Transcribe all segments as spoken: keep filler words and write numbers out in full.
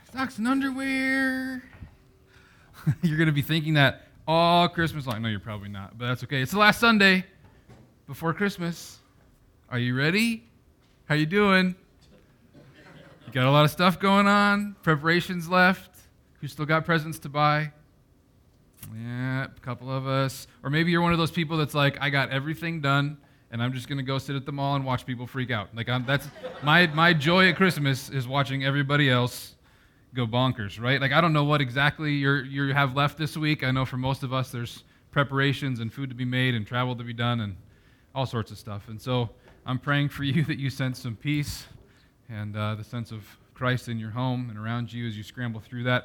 Socks and underwear. You're going to be thinking that all Christmas long. No, you're probably not, but that's okay. It's the last Sunday before Christmas. Are you ready? How you doing? You got a lot of stuff going on? Preparations left? Who still got presents to buy? Yeah, a couple of us. Or maybe you're one of those people that's like, I got everything done, and I'm just going to go sit at the mall and watch people freak out. Like I'm, that's my my joy at Christmas is watching everybody else go bonkers, right? Like I don't know what exactly you're you have left this week. I know for most of us there's preparations and food to be made and travel to be done and all sorts of stuff. And so I'm praying for you that you sense some peace and uh, the sense of Christ in your home and around you as you scramble through that.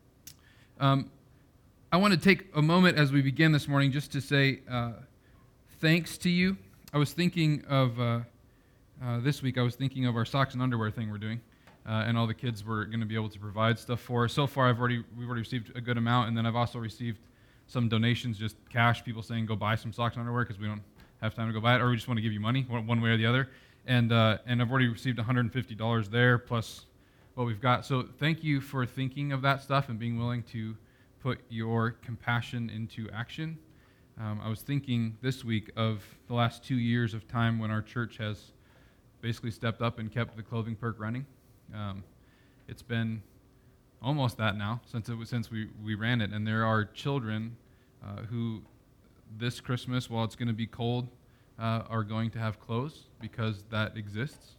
Um, I want to take a moment as we begin this morning just to say uh, thanks to you. I was thinking of, uh, uh, this week I was thinking of our socks and underwear thing we're doing. Uh, and all the kids were going to be able to provide stuff for us. So far, I've already we've already received a good amount, and then I've also received some donations, just cash, people saying go buy some socks and underwear because we don't have time to go buy it, or we just want to give you money, one, one way or the other. And uh, and I've already received one hundred fifty dollars there, plus what we've got. So thank you for thinking of that stuff and being willing to put your compassion into action. Um, I was thinking this week of the last two years of time when our church has basically stepped up and kept the clothing perk running. Um, it's been almost that now since it was, since we, we ran it, and there are children uh, who this Christmas, while it's going to be cold, uh, are going to have clothes because that exists,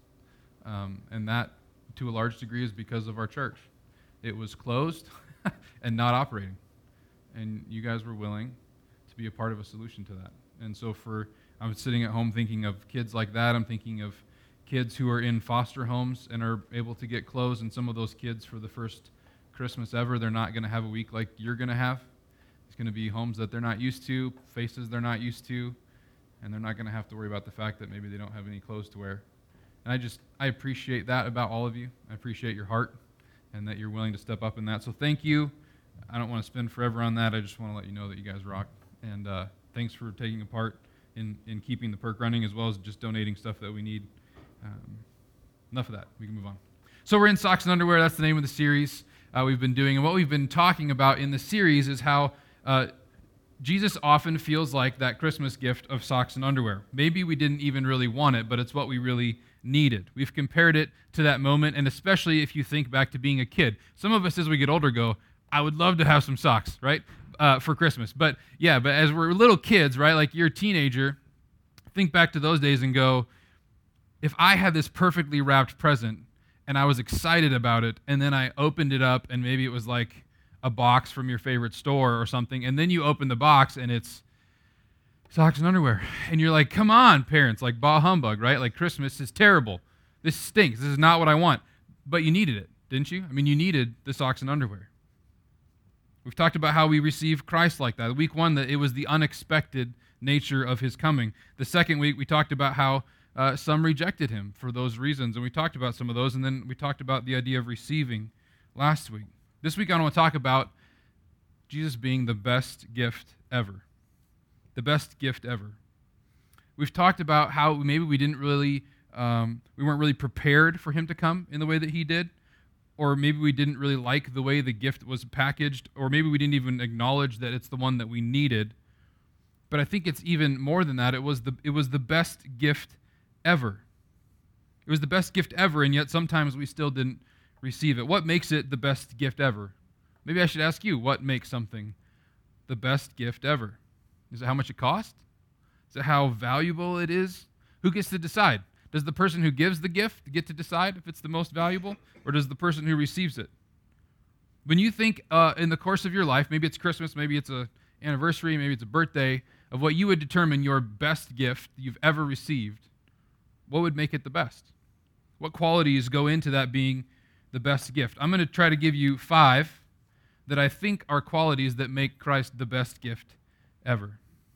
um, and that to a large degree is because of our church. It was closed and not operating, and you guys were willing to be a part of a solution to that. And so for I'm sitting at home thinking of kids like that. I'm thinking of kids who are in foster homes and are able to get clothes, and some of those kids for the first Christmas ever, they're not going to have a week like you're going to have. It's going to be homes that they're not used to, faces they're not used to, and they're not going to have to worry about the fact that maybe they don't have any clothes to wear. And I just, I appreciate that about all of you. I appreciate your heart and that you're willing to step up in that. So thank you. I don't want to spend forever on that. I just want to let you know that you guys rock. And uh, thanks for taking a part in, in keeping the perk running, as well as just donating stuff that we need. Um, enough of that. We can move on. So we're in Socks and Underwear. That's the name of the series uh, we've been doing. And what we've been talking about in the series is how uh, Jesus often feels like that Christmas gift of socks and underwear. Maybe we didn't even really want it, but it's what we really needed. We've compared it to that moment, and especially if you think back to being a kid. Some of us as we get older go, I would love to have some socks, right, uh, for Christmas. But yeah, but as we're little kids, right, like you're a teenager, think back to those days and go, if I had this perfectly wrapped present and I was excited about it, and then I opened it up and maybe it was like a box from your favorite store or something, and then you open the box and it's socks and underwear. And you're like, come on, parents, like bah humbug, right? Like Christmas is terrible. This stinks. This is not what I want. But you needed it, didn't you? I mean, you needed the socks and underwear. We've talked about how we receive Christ like that. Week one, that it was the unexpected nature of his coming. The second week, we talked about how Uh, some rejected him for those reasons, and we talked about some of those, and then we talked about the idea of receiving last week. This week I want to talk about Jesus being the best gift ever. The best gift ever. We've talked about how maybe we didn't really, um, we weren't really prepared for him to come in the way that he did, or maybe we didn't really like the way the gift was packaged, or maybe we didn't even acknowledge that it's the one that we needed. But I think it's even more than that. It was the it was the best gift ever. It was the best gift ever, and yet sometimes we still didn't receive it. What makes it the best gift ever? Maybe I should ask you, what makes something the best gift ever? Is it how much it costs? Is it how valuable it is? Who gets to decide? Does the person who gives the gift get to decide if it's the most valuable, or does the person who receives it? When you think uh, in the course of your life, maybe it's Christmas, maybe it's an anniversary, maybe it's a birthday, of what you would determine your best gift you've ever received, what would make it the best? What qualities go into that being the best gift? I'm going to try to give you five that I think are qualities that make Christ the best gift ever.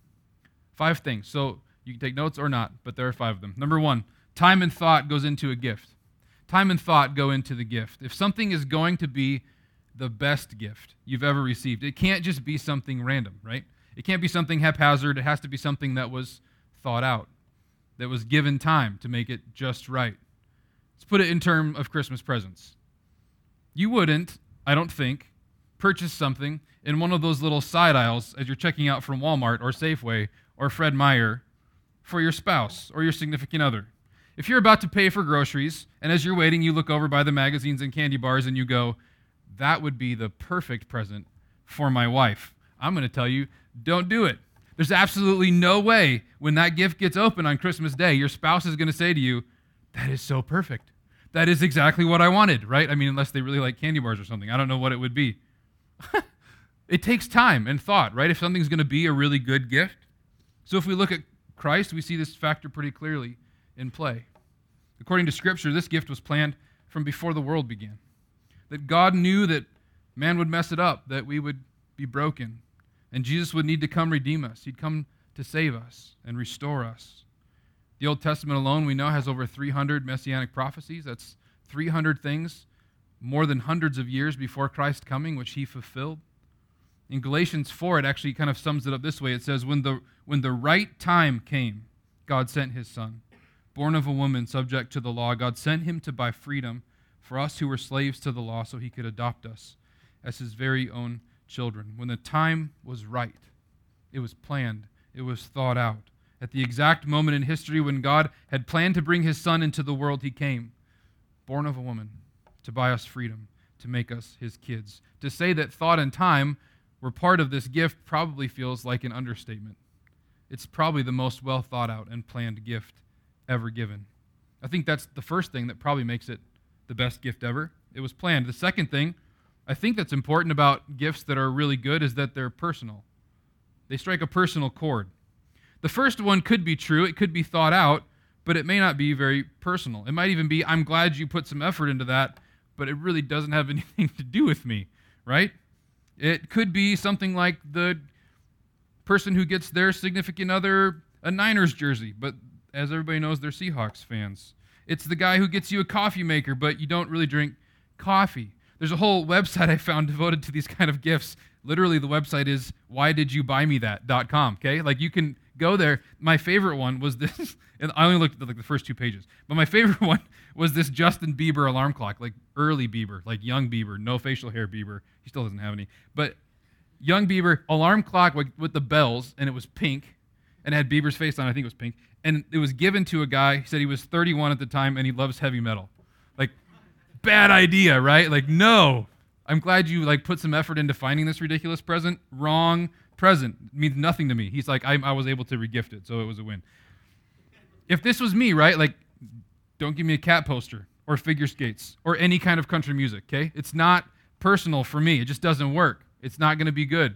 Five things. So you can take notes or not, but there are five of them. Number one, time and thought goes into a gift. Time and thought go into the gift. If something is going to be the best gift you've ever received, it can't just be something random, right? It can't be something haphazard. It has to be something that was thought out, that was given time to make it just right. Let's put it in terms of Christmas presents. You wouldn't, I don't think, purchase something in one of those little side aisles as you're checking out from Walmart or Safeway or Fred Meyer for your spouse or your significant other. If you're about to pay for groceries, and as you're waiting, you look over by the magazines and candy bars and you go, that would be the perfect present for my wife. I'm going to tell you, don't do it. There's absolutely no way when that gift gets open on Christmas Day, your spouse is going to say to you, that is so perfect. That is exactly what I wanted, right? I mean, unless they really like candy bars or something. I don't know what it would be. It takes time and thought, right? If something's going to be a really good gift. So if we look at Christ, we see this factor pretty clearly in play. According to Scripture, this gift was planned from before the world began. That God knew that man would mess it up, that we would be broken, and Jesus would need to come redeem us. He'd come to save us and restore us. The Old Testament alone, we know, has over three hundred messianic prophecies. That's three hundred things, more than hundreds of years before Christ's coming, which he fulfilled. In Galatians four, it actually kind of sums it up this way. It says, when the, when the right time came, God sent his Son. Born of a woman, subject to the law, God sent him to buy freedom for us who were slaves to the law so he could adopt us as his very own children. When the time was right, it was planned, it was thought out. At the exact moment in history when God had planned to bring his Son into the world, he came, born of a woman, to buy us freedom, to make us his kids. To say that thought and time were part of this gift probably feels like an understatement. It's probably the most well thought out and planned gift ever given. I think that's the first thing that probably makes it the best gift ever. It was planned. The second thing I think that's important about gifts that are really good is that they're personal. They strike a personal chord. The first one could be true. It could be thought out, but it may not be very personal. It might even be, I'm glad you put some effort into that, but it really doesn't have anything to do with me, right? It could be something like the person who gets their significant other a Niners jersey, but as everybody knows, they're Seahawks fans. It's the guy who gets you a coffee maker, but you don't really drink coffee. There's a whole website I found devoted to these kind of gifts. Literally, the website is why did you buy me that dot com, okay? Like, you can go there. My favorite one was this, and I only looked at like the first two pages, but my favorite one was this Justin Bieber alarm clock, like early Bieber, like young Bieber, no facial hair Bieber. He still doesn't have any. But young Bieber alarm clock with, with the bells, and it was pink, and it had Bieber's face on it. I think it was pink. And it was given to a guy. He said he was thirty-one at the time, and he loves heavy metal. Like, bad idea, right? Like, no. I'm glad you like put some effort into finding this ridiculous present. Wrong present. It means nothing to me. He's like, I, I was able to regift it, so it was a win. If this was me, right, like, don't give me a cat poster or figure skates or any kind of country music, okay? It's not personal for me. It just doesn't work. It's not going to be good.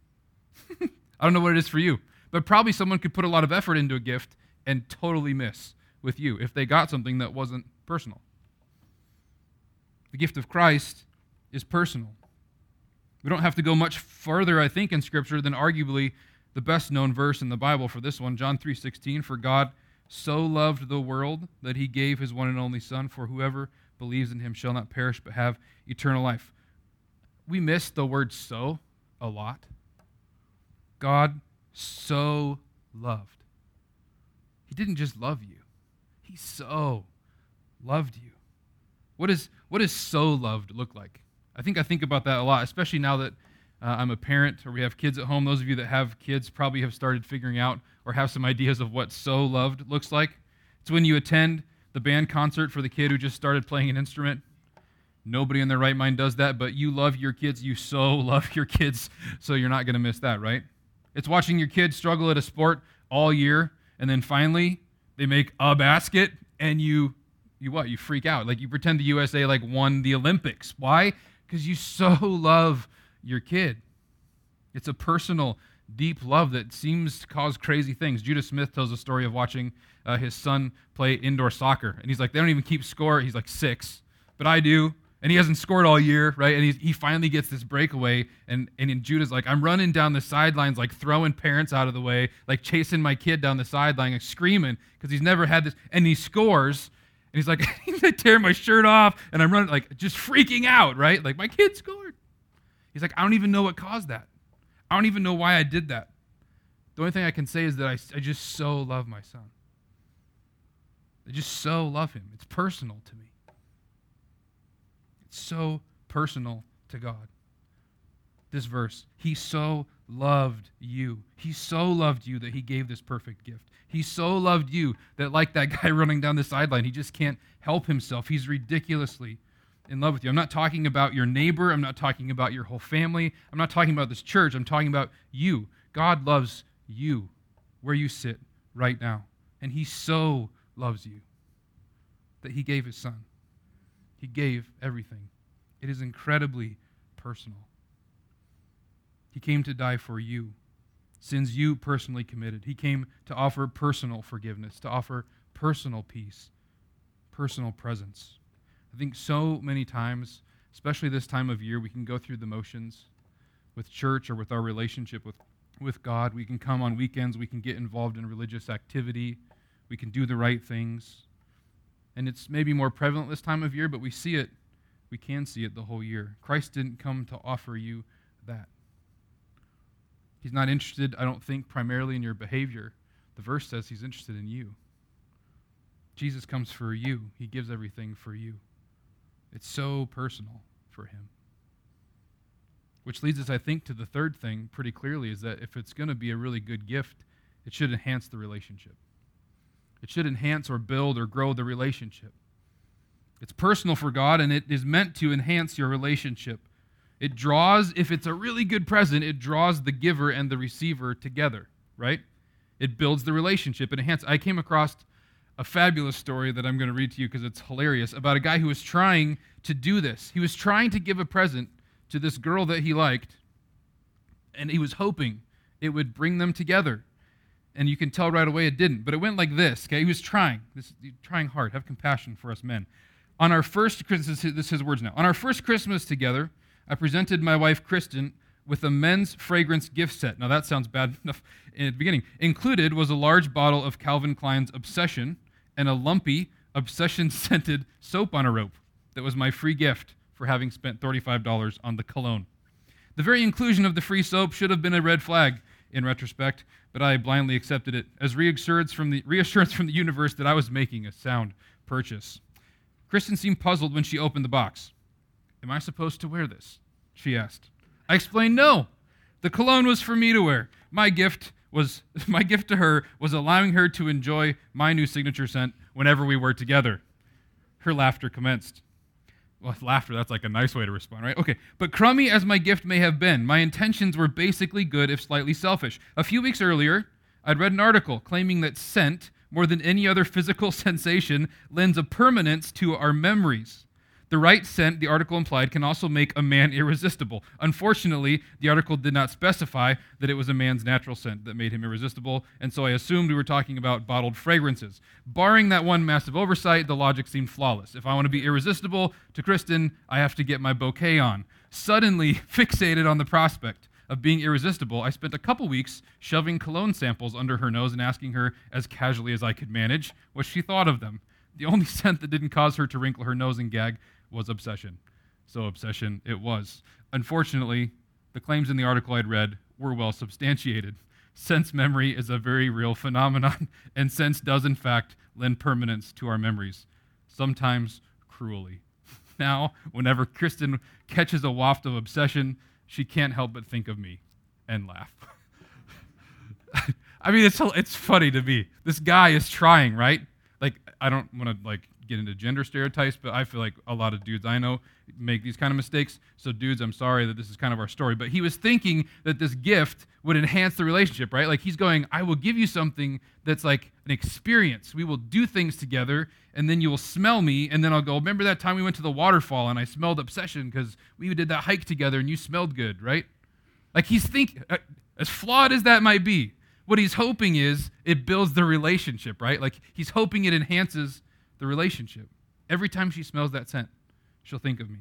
I don't know what it is for you, but probably someone could put a lot of effort into a gift and totally miss with you if they got something that wasn't personal. The gift of Christ is personal. We don't have to go much further, I think, in Scripture than arguably the best-known verse in the Bible for this one, John three sixteen, for God so loved the world that he gave his one and only Son, for whoever believes in him shall not perish but have eternal life. We miss the word so a lot. God so loved. He didn't just love you. He so loved you. What, is, what does so loved look like? I think I think about that a lot, especially now that uh, I'm a parent or we have kids at home. Those of you that have kids probably have started figuring out or have some ideas of what so loved looks like. It's when you attend the band concert for the kid who just started playing an instrument. Nobody in their right mind does that, but you love your kids. You so love your kids, so you're not going to miss that, right? It's watching your kids struggle at a sport all year, and then finally they make a basket, and you, you what? You freak out. Like, you pretend the U S A like won the Olympics. Why? Because you so love your kid. It's a personal, deep love that seems to cause crazy things. Judah Smith tells a story of watching uh, his son play indoor soccer, and he's like, they don't even keep score. He's like six, but I do. And he hasn't scored all year, right? And he's, he finally gets this breakaway, and, and Judah's like, I'm running down the sidelines, like throwing parents out of the way, like chasing my kid down the sideline, like screaming, because he's never had this. And he scores, and he's like, I tear my shirt off, and I'm running, like, just freaking out, right? Like, my kid scored. He's like, I don't even know what caused that. I don't even know why I did that. The only thing I can say is that I, I just so love my son. I just so love him. It's personal to me. So personal to God. This verse, he so loved you. He so loved you that he gave this perfect gift. He so loved you that, like that guy running down the sideline, he just can't help himself. He's ridiculously in love with you. I'm not talking about your neighbor. I'm not talking about your whole family. I'm not talking about this church. I'm talking about you. God loves you where you sit right now. And he so loves you that he gave his son. He gave everything. It is incredibly personal. He came to die for you, sins you personally committed. He came to offer personal forgiveness, to offer personal peace, personal presence. I think so many times, especially this time of year, we can go through the motions with church or with our relationship with, with God. We can come on weekends. We can get involved in religious activity. We can do the right things. And it's maybe more prevalent this time of year, but we see it. We can see it the whole year. Christ didn't come to offer you that. He's not interested, I don't think, primarily in your behavior. The verse says he's interested in you. Jesus comes for you. He gives everything for you. It's so personal for him. Which leads us, I think, to the third thing pretty clearly, is that if it's going to be a really good gift, it should enhance the relationship. It should enhance or build or grow the relationship. It's personal for God, and it is meant to enhance your relationship. It draws, if it's a really good present, it draws the giver and the receiver together, right? It builds the relationship. It enhances. I came across a fabulous story that I'm going to read to you because it's hilarious, about a guy who was trying to do this. He was trying to give a present to this girl that he liked, and he was hoping it would bring them together. And you can tell right away it didn't, but it went like this, okay? He was trying, this, trying hard. Have compassion for us men. On our first Christmas, this is his words now. On our first Christmas together, I presented my wife, Kristen, with a men's fragrance gift set. Now, that sounds bad enough in the beginning. Included was a large bottle of Calvin Klein's Obsession and a lumpy, obsession-scented soap on a rope. That was my free gift for having spent thirty-five dollars on the cologne. The very inclusion of the free soap should have been a red flag in retrospect, but I blindly accepted it as reassurance from the, reassurance from the universe that I was making a sound purchase. Kristen seemed puzzled when she opened the box. Am I supposed to wear this? She asked. I explained no. The cologne was for me to wear. My gift was my gift to her was allowing her to enjoy my new signature scent whenever we were together. Her laughter commenced. Well, laughter, that's like a nice way to respond, right? Okay, but crummy as my gift may have been, my intentions were basically good if slightly selfish. A few weeks earlier, I'd read an article claiming that scent, more than any other physical sensation, lends a permanence to our memories. The right scent, the article implied, can also make a man irresistible. Unfortunately, the article did not specify that it was a man's natural scent that made him irresistible, and so I assumed we were talking about bottled fragrances. Barring that one massive oversight, the logic seemed flawless. If I want to be irresistible to Kristen, I have to get my bouquet on. Suddenly fixated on the prospect of being irresistible, I spent a couple weeks shoving cologne samples under her nose and asking her, as casually as I could manage, what she thought of them. The only scent that didn't cause her to wrinkle her nose and gag was Obsession. So Obsession it was. Unfortunately, the claims in the article I'd read were well substantiated. Sense memory is a very real phenomenon, and sense does in fact lend permanence to our memories, sometimes cruelly. Now, whenever Kristen catches a waft of Obsession, she can't help but think of me and laugh. I mean, it's it's funny to me. This guy is trying, right? Like, I don't want to like get into gender stereotypes, but I feel like a lot of dudes I know make these kind of mistakes. So dudes, I'm sorry that this is kind of our story, but he was thinking that this gift would enhance the relationship, right? Like he's going, I will give you something that's like an experience. We will do things together, and then you will smell me, and then I'll go, remember that time we went to the waterfall and I smelled Obsession because we did that hike together and you smelled good, right? Like he's thinking, uh, as flawed as that might be, what he's hoping is it builds the relationship, right? Like he's hoping it enhances the relationship. Every time she smells that scent, she'll think of me.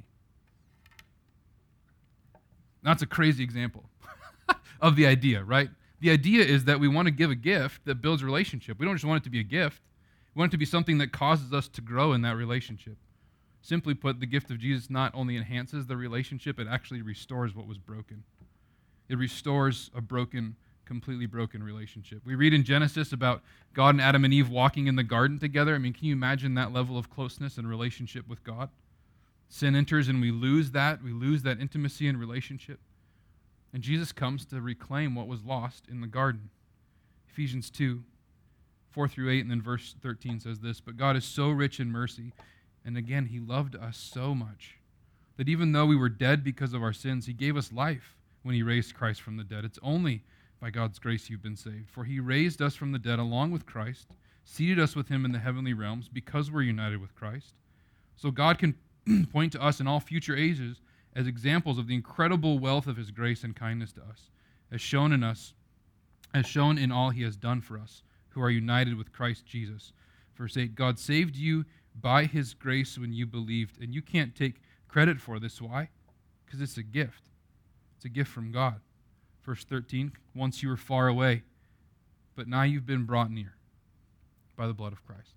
That's a crazy example of the idea, right? The idea is that we want to give a gift that builds relationship. We don't just want it to be a gift. We want it to be something that causes us to grow in that relationship. Simply put, the gift of Jesus not only enhances the relationship, it actually restores what was broken. It restores a broken completely broken relationship. We read in Genesis about God and Adam and Eve walking in the garden together. I mean, can you imagine that level of closeness and relationship with God? Sin enters and we lose that. We lose that intimacy and relationship. And Jesus comes to reclaim what was lost in the garden. Ephesians two, four through eight, and then verse thirteen says this, "But God is so rich in mercy, and again, he loved us so much, that even though we were dead because of our sins, he gave us life when he raised Christ from the dead. It's only by God's grace you've been saved. For he raised us from the dead along with Christ, seated us with him in the heavenly realms because we're united with Christ. So God can point to us in all future ages as examples of the incredible wealth of his grace and kindness to us, as shown in us, as shown in all he has done for us, who are united with Christ Jesus." Verse eight, "God saved you by his grace when you believed." And you can't take credit for this. Why? Because it's a gift. It's a gift from God. Verse thirteen, "Once you were far away, but now you've been brought near by the blood of Christ."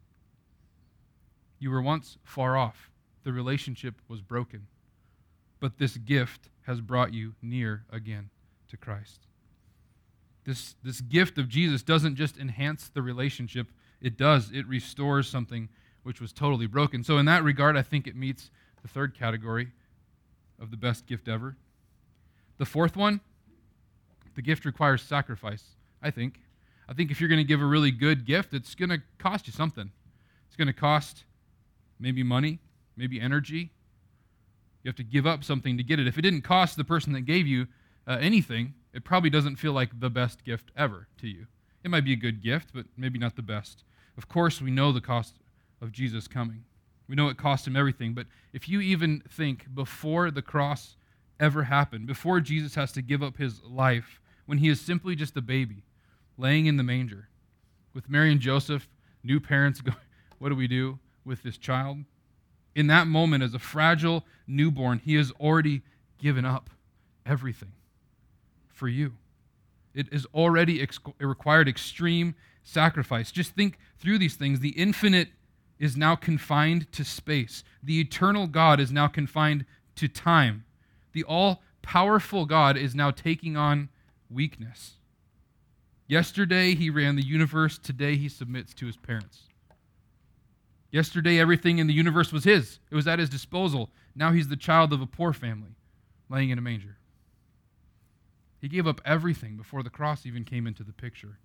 You were once far off. The relationship was broken. But this gift has brought you near again to Christ. This, this gift of Jesus doesn't just enhance the relationship. It does. It restores something which was totally broken. So in that regard, I think it meets the third category of the best gift ever. The fourth one, the gift requires sacrifice, I think. I think if you're going to give a really good gift, it's going to cost you something. It's going to cost maybe money, maybe energy. You have to give up something to get it. If it didn't cost the person that gave you uh, anything, it probably doesn't feel like the best gift ever to you. It might be a good gift, but maybe not the best. Of course, we know the cost of Jesus coming. We know it cost him everything, but if you even think before the cross ever happened, before Jesus has to give up his life, when he is simply just a baby, laying in the manger, with Mary and Joseph, new parents going, what do we do with this child? In that moment, as a fragile newborn, he has already given up everything for you. It has already ex- it required extreme sacrifice. Just think through these things. The infinite is now confined to space. The eternal God is now confined to time. The all-powerful God is now taking on weakness. Yesterday, he ran the universe. Today, he submits to his parents. Yesterday, everything in the universe was his. It was at his disposal. Now he's the child of a poor family, laying in a manger. He gave up everything before the cross even came into the picture.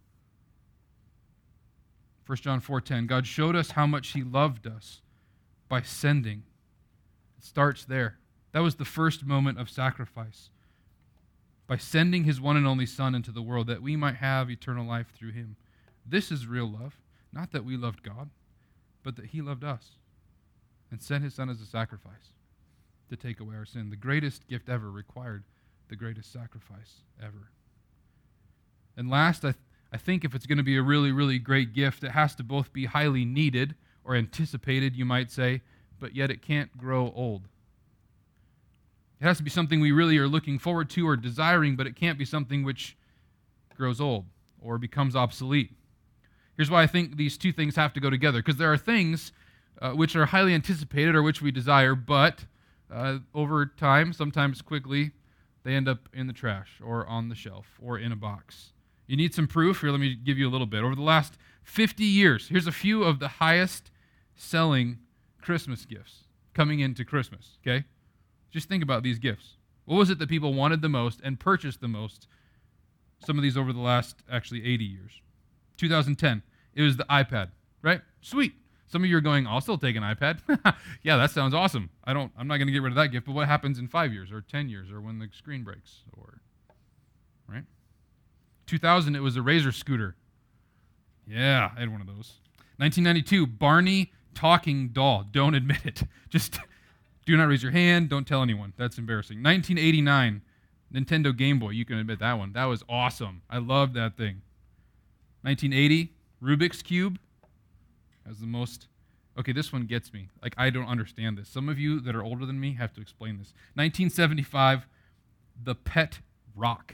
First John four ten, God showed us how much he loved us by sending. It starts there. That was the first moment of sacrifice. By sending his one and only Son into the world that we might have eternal life through him. This is real love. Not that we loved God, but that he loved us and sent his Son as a sacrifice to take away our sin. The greatest gift ever required the greatest sacrifice ever. And last, I, th- I think if it's going to be a really, really great gift, it has to both be highly needed or anticipated, you might say, but yet it can't grow old. It has to be something we really are looking forward to or desiring, but it can't be something which grows old or becomes obsolete. Here's why I think these two things have to go together, because there are things uh, which are highly anticipated or which we desire, but uh, over time, sometimes quickly, they end up in the trash or on the shelf or in a box. You need some proof? Here, let me give you a little bit. Over the last fifty years, here's a few of the highest selling Christmas gifts coming into Christmas, okay? Just think about these gifts. What was it that people wanted the most and purchased the most? Some of these over the last, actually, eighty years. two thousand ten, it was the iPad, right? Sweet. Some of you are going, I'll still take an iPad. Yeah, that sounds awesome. I don't, I'm not going to get rid of that gift, but what happens in five years or ten years or when the screen breaks? Or, right? two thousand, it was a Razor scooter. Yeah, I had one of those. nineteen ninety-two, Barney talking doll. Don't admit it. Just do not raise your hand. Don't tell anyone. That's embarrassing. nineteen eighty-nine, Nintendo Game Boy. You can admit that one. That was awesome. I loved that thing. nineteen eighty, Rubik's Cube. As the most, okay, this one gets me. Like, I don't understand this. Some of you that are older than me have to explain this. nineteen seventy-five, the Pet Rock.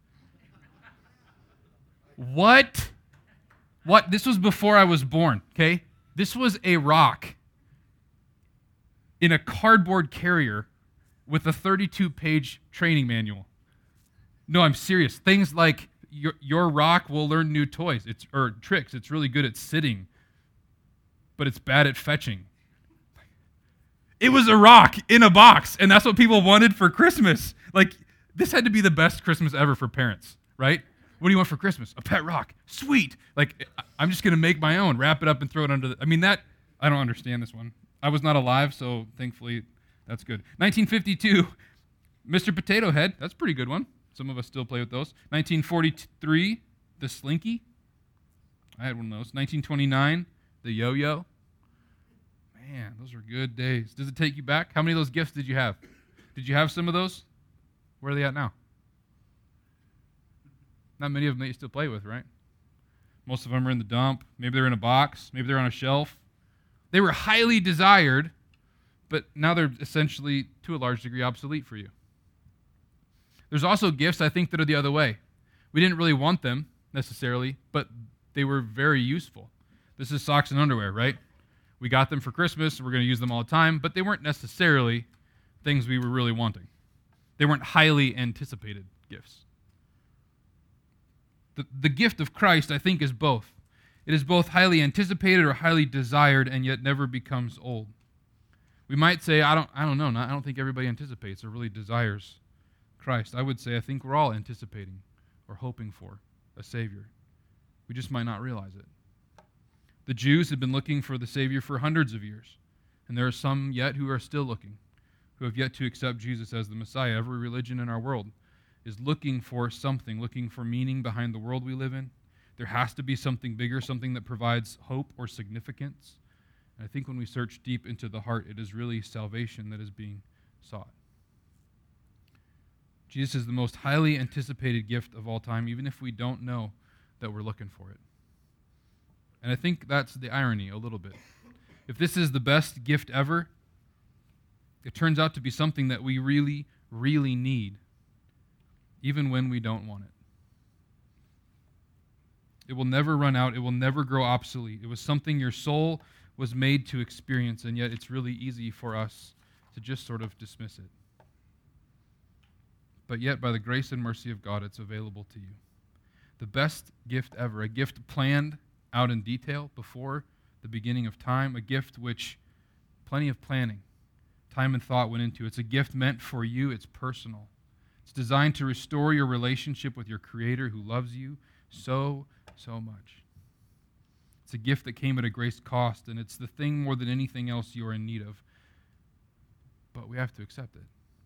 What? What? This was before I was born, okay? This was a rock in a cardboard carrier with a thirty-two page training manual. No, I'm serious. Things like your, your rock will learn new toys it's or tricks. It's really good at sitting, but it's bad at fetching. It was a rock in a box, and that's what people wanted for Christmas. Like, this had to be the best Christmas ever for parents, right? What do you want for Christmas? A pet rock. Sweet. Like, I'm just going to make my own, wrap it up and throw it under the... I mean, that... I don't understand this one. I was not alive, so thankfully that's good. nineteen fifty-two, Mister Potato Head. That's a pretty good one. Some of us still play with those. nineteen forty-three, the Slinky. I had one of those. nineteen twenty-nine, the Yo-Yo. Man, those were good days. Does it take you back? How many of those gifts did you have? Did you have some of those? Where are they at now? Not many of them that you still play with, right? Most of them are in the dump. Maybe they're in a box. Maybe they're on a shelf. They were highly desired, but now they're essentially, to a large degree, obsolete for you. There's also gifts, I think, that are the other way. We didn't really want them, necessarily, but they were very useful. This is socks and underwear, right? We got them for Christmas. We're going to use them all the time, but they weren't necessarily things we were really wanting. They weren't highly anticipated gifts. The, the gift of Christ, I think, is both. It is both highly anticipated or highly desired and yet never becomes old. We might say, I don't, I don't know, I don't think everybody anticipates or really desires Christ. I would say I think we're all anticipating or hoping for a Savior. We just might not realize it. The Jews had been looking for the Savior for hundreds of years, and there are some yet who are still looking, who have yet to accept Jesus as the Messiah. Every religion in our world is looking for something, looking for meaning behind the world we live in. There has to be something bigger, something that provides hope or significance. And I think when we search deep into the heart, it is really salvation that is being sought. Jesus is the most highly anticipated gift of all time, even if we don't know that we're looking for it. And I think that's the irony a little bit. If this is the best gift ever, it turns out to be something that we really, really need, even when we don't want it. It will never run out. It will never grow obsolete. It was something your soul was made to experience, and yet it's really easy for us to just sort of dismiss it. But yet, by the grace and mercy of God, it's available to you. The best gift ever, a gift planned out in detail before the beginning of time, a gift which plenty of planning, time and thought went into. It's a gift meant for you. It's personal. It's designed to restore your relationship with your Creator who loves you so, so much. It's a gift that came at a great cost, and it's the thing more than anything else you are in need of. But we have to accept it.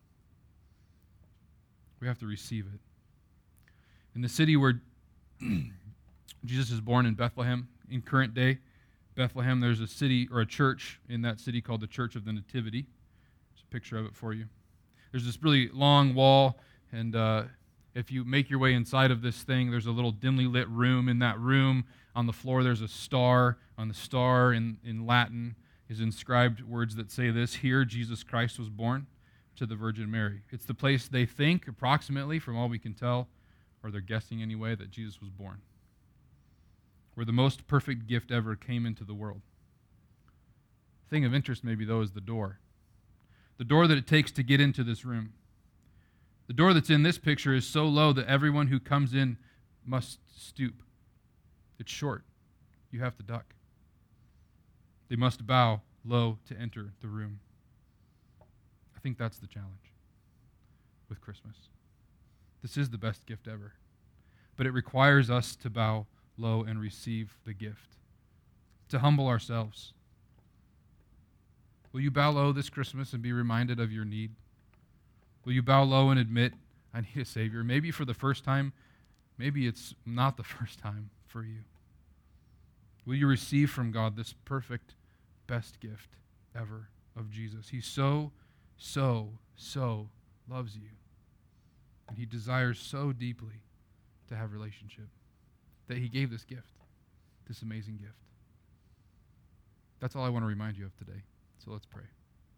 We have to receive it. In the city where Jesus is born in Bethlehem, in current day Bethlehem, there's a city or a church in that city called the Church of the Nativity. There's a picture of it for you. There's this really long wall, and uh, if you make your way inside of this thing, there's a little dimly lit room. In that room, on the floor, there's a star. On the star, in, in Latin, is inscribed words that say this: "Here Jesus Christ was born to the Virgin Mary." It's the place they think, approximately, from all we can tell, or they're guessing anyway, that Jesus was born. Where the most perfect gift ever came into the world. Thing of interest, maybe, though, is the door. The door that it takes to get into this room. The door that's in this picture is so low that everyone who comes in must stoop. It's short. You have to duck. They must bow low to enter the room. I think that's the challenge with Christmas. This is the best gift ever. But it requires us to bow low and receive the gift, to humble ourselves. Will you bow low this Christmas and be reminded of your need? Will you bow low and admit, I need a Savior? Maybe for the first time, maybe it's not the first time for you. Will you receive from God this perfect, best gift ever of Jesus? He so, so, so loves you. And He desires so deeply to have relationship that He gave this gift, this amazing gift. That's all I want to remind you of today. So let's pray.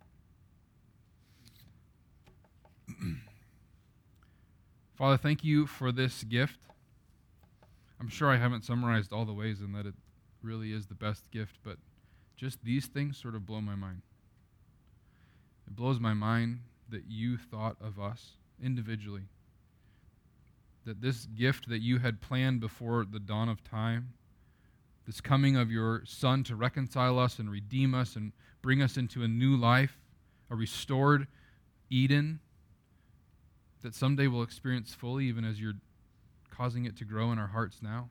Father, thank you for this gift. I'm sure I haven't summarized all the ways in that it really is the best gift, but just these things sort of blow my mind. It blows my mind that you thought of us individually, that this gift that you had planned before the dawn of time, this coming of your Son to reconcile us and redeem us and bring us into a new life, a restored Eden that someday we'll experience fully, even as you're causing it to grow in our hearts now.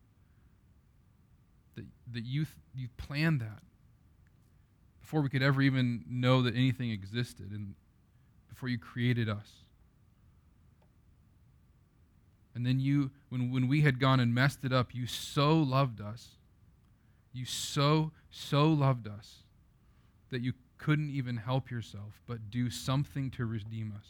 That, that you, th- you planned that before we could ever even know that anything existed, and before you created us. And then you, when, when we had gone and messed it up, you so loved us. You so, so loved us that you couldn't even help yourself but do something to redeem us.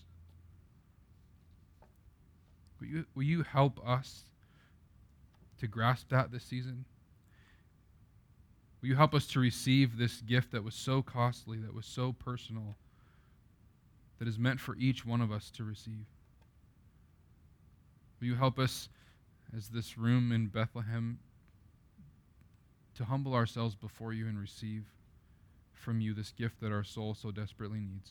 Will you, will you help us to grasp that this season? Will you help us to receive this gift that was so costly, that was so personal, that is meant for each one of us to receive? Will you help us, as this room in Bethlehem, to humble ourselves before you and receive from you this gift that our soul so desperately needs?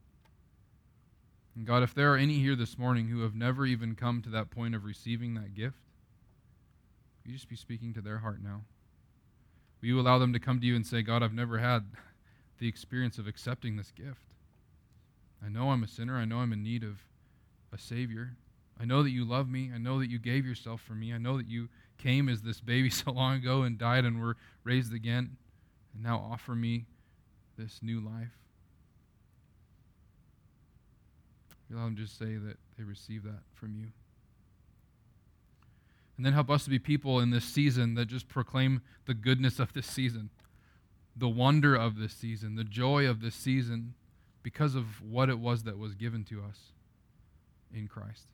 And God, if there are any here this morning who have never even come to that point of receiving that gift, will you just be speaking to their heart now? Will you allow them to come to you and say, God, I've never had the experience of accepting this gift. I know I'm a sinner. I know I'm in need of a Savior. I know that you love me. I know that you gave yourself for me. I know that you came as this baby so long ago and died and were raised again, and now offer me this new life. Allow them to just say that they receive that from you. And then help us to be people in this season that just proclaim the goodness of this season, the wonder of this season, the joy of this season, because of what it was that was given to us in Christ.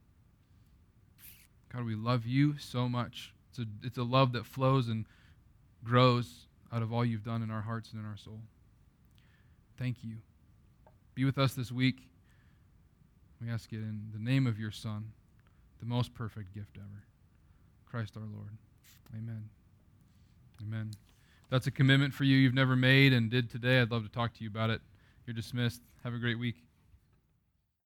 God, we love you so much. It's a, it's a love that flows and grows out of all you've done in our hearts and in our soul. Thank you. Be with us this week. We ask it in the name of your Son, the most perfect gift ever, Christ our Lord. Amen. Amen. If that's a commitment for you you've never made and did today, I'd love to talk to you about it. You're dismissed. Have a great week.